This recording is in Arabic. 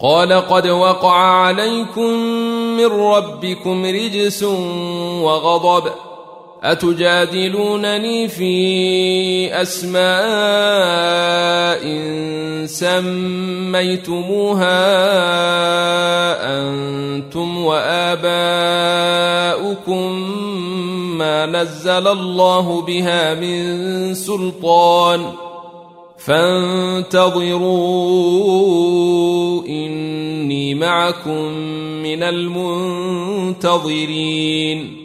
قال قد وقع عليكم من ربكم رجس وغضب أتجادلونني في أسماء سميتموها أنتم وآباؤكم ما نزل الله بها من سلطان فانتظروا إني معكم من المنتظرين